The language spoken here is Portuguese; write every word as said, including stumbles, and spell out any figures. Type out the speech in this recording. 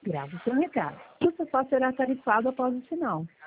Grave o seu recado. O sofá será tarifado após o sinal.